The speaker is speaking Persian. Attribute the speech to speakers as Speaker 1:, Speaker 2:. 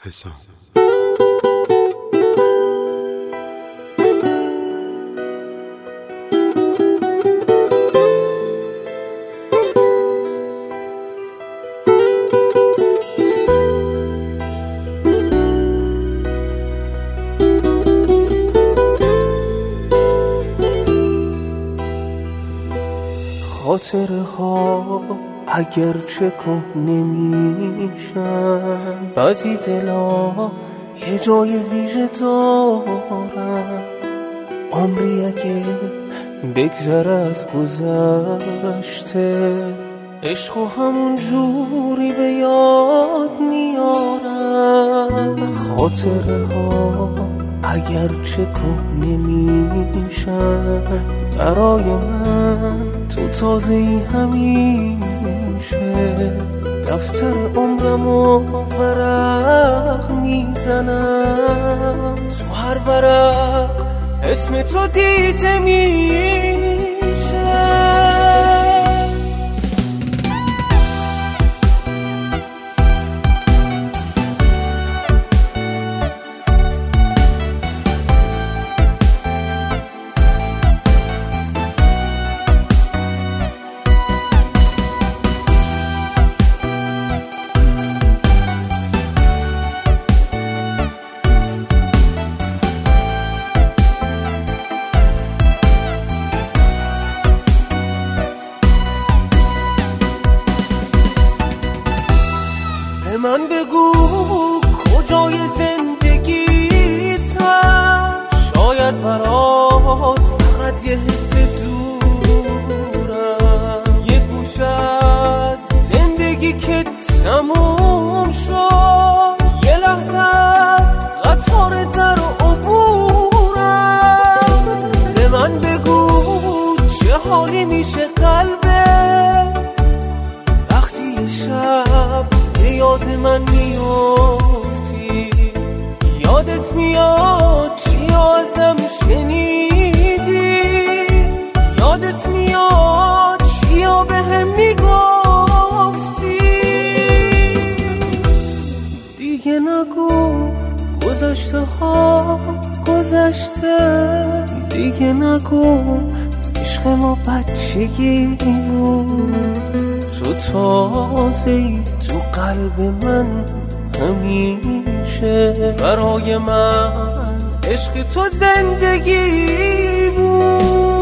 Speaker 1: حسام.
Speaker 2: خاطره ها اگر چه کهنه میشن، بعضی دلا یه جای ویژه دارن. عمری اگه بگذره از گذشته، عشق و همون جوری به یاد میارن. خاطره ها اگر چه کهنه میشن، برای من تو تازه ای همیشه. دفتر عمرمو ورق میزنم، تو هر ورق اسم تو دیده میشه. به من بگو کجای زندگیتم، شاید برات فقط یه حس دورم، یه گوش از زندگی که تموم شد، یه لحظه از قطار در عبورم. به من بگو چه حالی میشه قلبه وقتی یه شب یاد من میافتی، یادت میاد چی ازم شنیدی، یادت میاد چی بهم میگفتی. دیگه نگو گذشته ها گذشته، دیگه نگو عشق ما بچگی بود، تو تازه‌ای تو قلب من همیشه. برای من عشق تو زندگی بود.